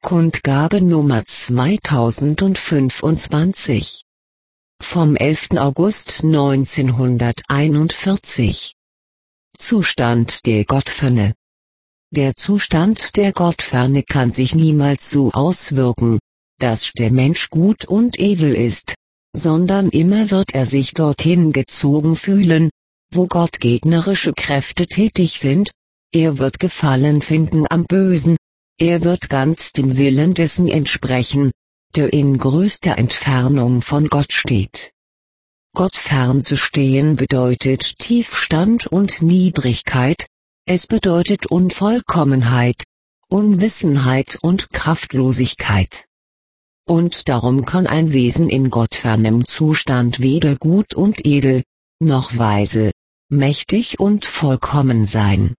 Kundgabe Nummer 2025. Vom 11. August 1941. Zustand der Gottferne. Der Zustand der Gottferne kann sich niemals so auswirken, dass der Mensch gut und edel ist, sondern immer wird er sich dorthin gezogen fühlen, wo gottgegnerische Kräfte tätig sind. Er wird Gefallen finden am Bösen, er wird ganz dem Willen dessen entsprechen, der in größter Entfernung von Gott steht. Gott fernzustehen bedeutet Tiefstand und Niedrigkeit, es bedeutet Unvollkommenheit, Unwissenheit und Kraftlosigkeit. Und darum kann ein Wesen in gottfernem Zustand weder gut und edel, noch weise, mächtig und vollkommen sein.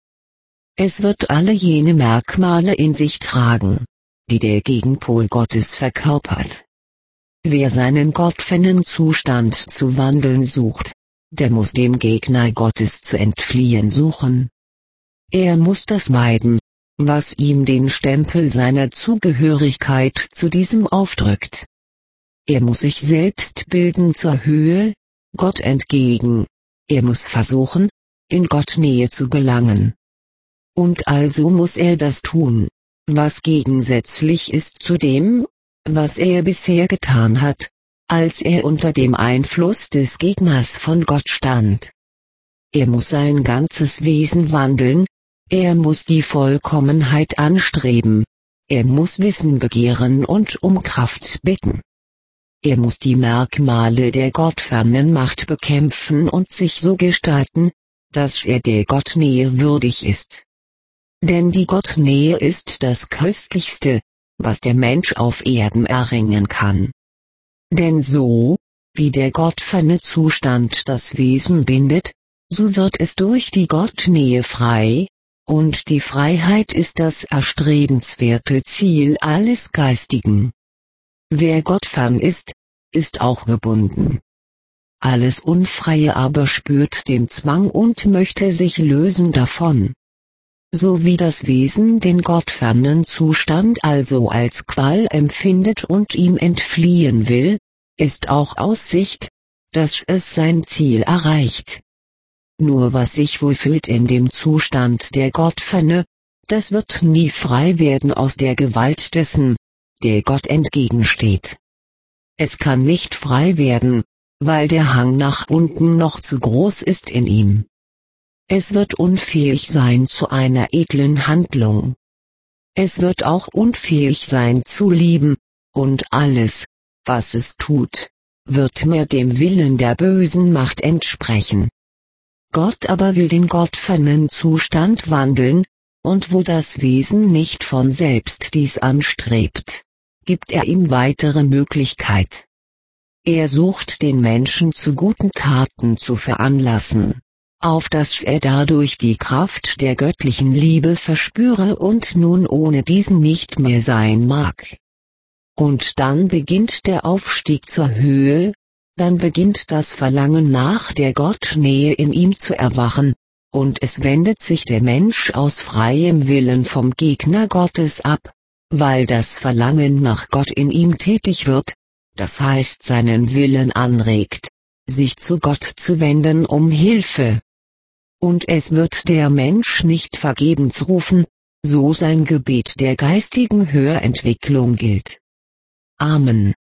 Es wird alle jene Merkmale in sich tragen, die der Gegenpol Gottes verkörpert. Wer seinen gottfernen Zustand zu wandeln sucht, der muss dem Gegner Gottes zu entfliehen suchen. Er muss das meiden, was ihm den Stempel seiner Zugehörigkeit zu diesem aufdrückt. Er muss sich selbst bilden zur Höhe, Gott entgegen. Er muss versuchen, in Gott Nähe zu gelangen. Und also muss er das tun, was gegensätzlich ist zu dem, was er bisher getan hat, als er unter dem Einfluss des Gegners von Gott stand. Er muss sein ganzes Wesen wandeln, er muss die Vollkommenheit anstreben, er muss Wissen begehren und um Kraft bitten. Er muss die Merkmale der gottfernen Macht bekämpfen und sich so gestalten, dass er der Gottnähe würdig ist. Denn die Gottnähe ist das Köstlichste, was der Mensch auf Erden erringen kann. Denn so, wie der gottferne Zustand das Wesen bindet, so wird es durch die Gottnähe frei, und die Freiheit ist das erstrebenswerte Ziel alles Geistigen. Wer gottfern ist, ist auch gebunden. Alles Unfreie aber spürt den Zwang und möchte sich lösen davon. So wie das Wesen den gottfernen Zustand also als Qual empfindet und ihm entfliehen will, ist auch Aussicht, dass es sein Ziel erreicht. Nur was sich wohlfühlt in dem Zustand der Gottferne, das wird nie frei werden aus der Gewalt dessen, der Gott entgegensteht. Es kann nicht frei werden, weil der Hang nach unten noch zu groß ist in ihm. Es wird unfähig sein zu einer edlen Handlung. Es wird auch unfähig sein zu lieben, und alles, was es tut, wird mehr dem Willen der bösen Macht entsprechen. Gott aber will den gottfernen Zustand wandeln, und wo das Wesen nicht von selbst dies anstrebt, gibt er ihm weitere Möglichkeit. Er sucht den Menschen zu guten Taten zu veranlassen, auf dass er dadurch die Kraft der göttlichen Liebe verspüre und nun ohne diesen nicht mehr sein mag. Und dann beginnt der Aufstieg zur Höhe, dann beginnt das Verlangen nach der Gottnähe in ihm zu erwachen, und es wendet sich der Mensch aus freiem Willen vom Gegner Gottes ab, weil das Verlangen nach Gott in ihm tätig wird, das heißt seinen Willen anregt, sich zu Gott zu wenden um Hilfe. Und es wird der Mensch nicht vergebens rufen, so sein Gebet der geistigen Höherentwicklung gilt. Amen.